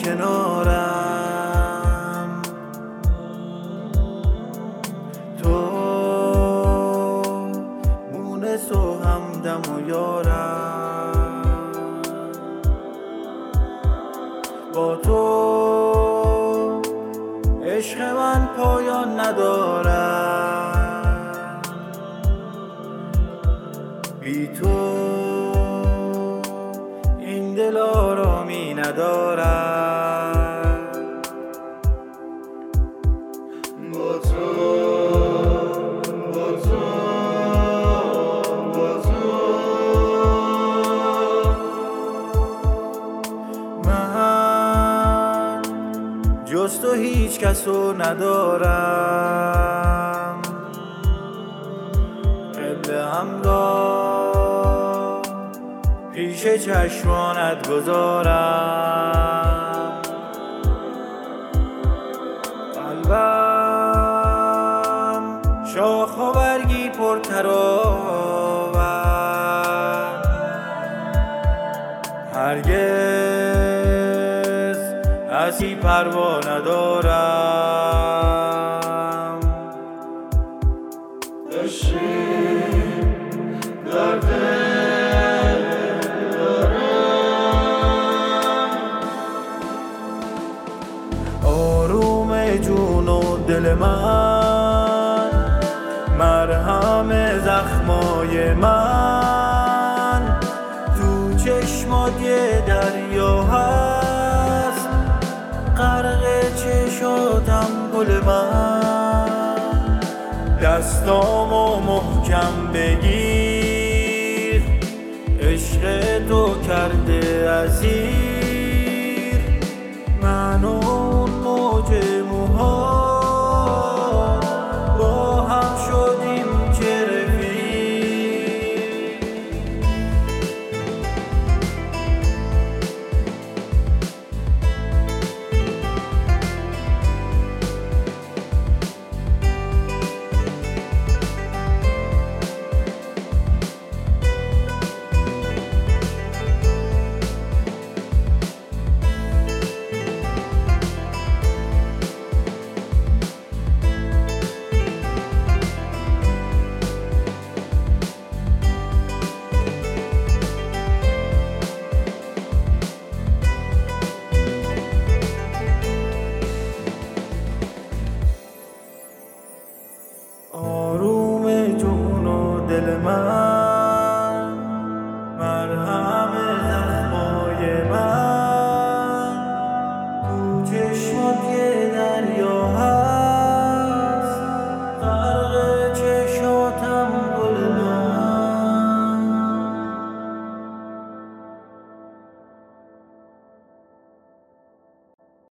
کنارم، تو مونس و همدم و یارم، با تو عشق من پایان ندارد، بی تو این دل آرامی ندارد. با تو من جز تو هیچ کسو ندارم، قبل همراه پیش چشمانت گذارم، قلبم شاخ و برگی پر تراوت، هرگز هستی پروا ندارم. داشتیم در دل دارم، آروم جون و دل من، مرهم زخمای من، تو چشمات یه دریا هست، غرق چشاتم گل من، دستامو محکم بگیر، عشق تو کرده عزیز